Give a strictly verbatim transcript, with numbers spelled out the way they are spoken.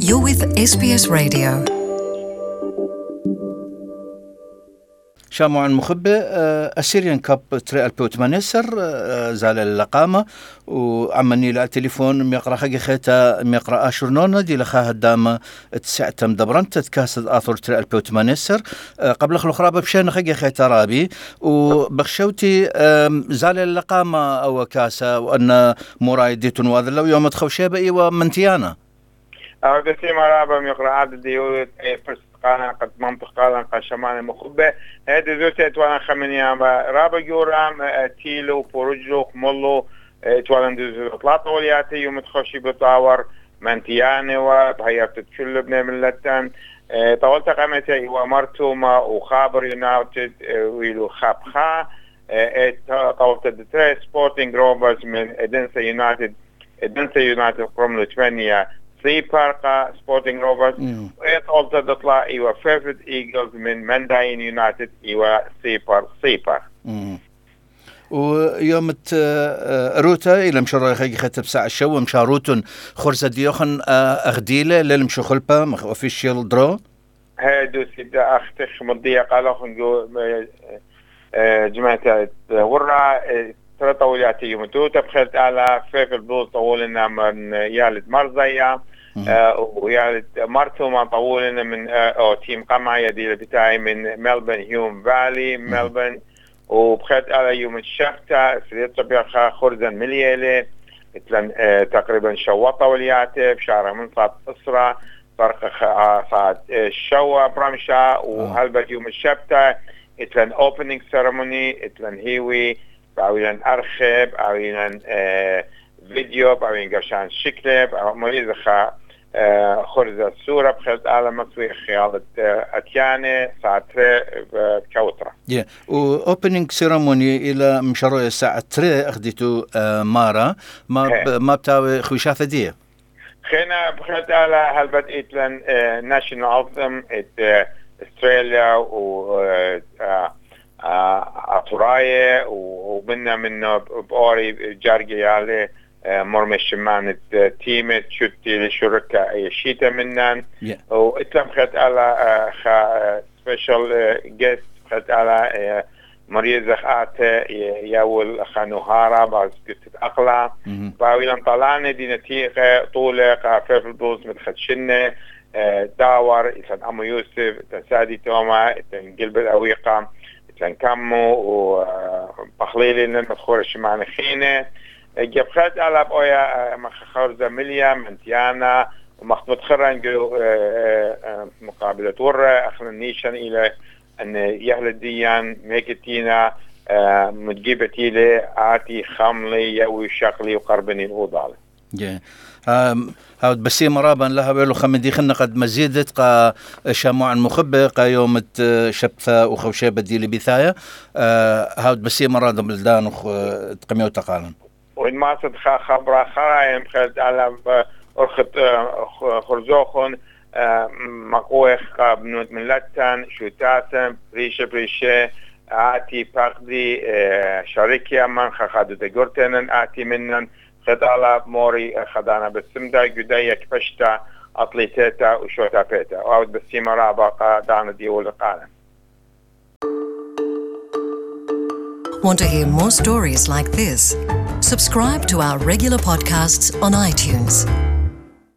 You're with إس بي إس Radio. شامع المخبة السيريان كاب تري ألفين وثمانية عشر زال اللقامة وعمني له التليفون ميقرأ حاجة خيتا ميقرأ آشورنونا دي لخاها الدامة تسعة مدبرنت تكاسد آثور تري ألفين وثمانية عشر قبل خلو خرابة بشان حاجة خيتا رابي وبخشوتي زال اللقامة أو كاسة وأن مرايديتون واذلا ويوم تخوشيبئي ومنتيانا أو دسي مرابا ميقرأ عدد ديولة قانا قد منطق قانا قشمان المخبة هذا زوجة اتوانا خمينيا رابا جورام تيلو بورجو خمولو اتوانا دوزو اطلاط ولياتي يوم تخشي بطاور منتياني وبهيا بتتشلب نملتان طولت قامتي ومرتوما وخابر يونايتد ويلو خابخا طولت دتري سبورتينج روفرز من ادنسا يونايتد ادنسا يونايتد قرملو ثمانية سي باركا سبورتينج روفرز ويطولت تطلع ايوا فيفرد ايجلز من منداين يونايتد ايوا سي بار سي بار ويوم روتا إلى مشروع خيجي خطب ساعة الشو ومشا روتون خرزة ديوخن أخديلة للمشو خلبة مخ أوفيشيال درو هادو سيدا أختخ مضية قالوخن جو جماعة ورا ترى طولياتي يوم توتا بخلت على فيف البلوز طولنا من يالد مرزايا ويالد مرتو ما طولنا من أو تيم قمع يدي بتاعي من ملبن هيوم فالي ملبن وبخلت على يوم الشفتة سريت طبيعة خرزا مليالي اتلن اه تقريبا شوطة ولياتي بشارع من صاد أسرة فرق صاد الشوى برمشة وهلبت يوم الشفتة اتلن opening ceremony اتلن هيوي بعويلن أرخب بعويلن اه فيديو بعويلن قرشان شكلة بعويلن خرزة السورة بخلت على مكوي خيالة أتيانة ساعة تري بكوترة. Yeah. و opening ceremony إلى مشروع الساعة تري أخديتو مارا ما ب... ما بتاوي خوشافة دي. خينا بخلت على هالبت إتلن national anthem إت أستراليا و أطراية ومنا منه بأوري جارجي عليه مرمش مان التيم شتي لشركة شيتا منن وإتلم خد على خا سبيشال جيست خد على مريض خات ياول خانوهارا بعد قصة أقلا باويلم طلعنا دي نتيجة طولة قافل البوز متخدشنة داور إتلن أمو يوسف تنسادي توما إتلن قلب الأويقة إتلن كمو وبخليلي المدخور الشمعنا خينة جبخت على بويا مخخرزة مليا منتيانا ومخطوط خرن جو مقابلة ورة أخنا نيشان إلى أن يهل ديان ميكتينا متجيبتي لي آتي خاملي يوي شقلي وقربني الوضالي جي هاود بسي مرابا لها بيلو خمدي خلنا قد مزيدت قا شاموع المخبة قا يوم شبثة وخوشي بديلي بثايا هاود بسي مرابا بلدان وتقميو تقالن وإن ما صدق خبر خرايم خد على أرخت خرزوخن مقوخ قابنوت من لتن شوتاسم بريشة بريشة آتي باقدي شركيا من خخادو تقرتنن آتي منن خد على موري خدانا بسمدا قدايا كفشتا أطليتاتا وشوتا بيتا وعود بسيما رابقا دانا ديول القالم. Want to hear more stories like this? Subscribe to our regular podcasts on iTunes.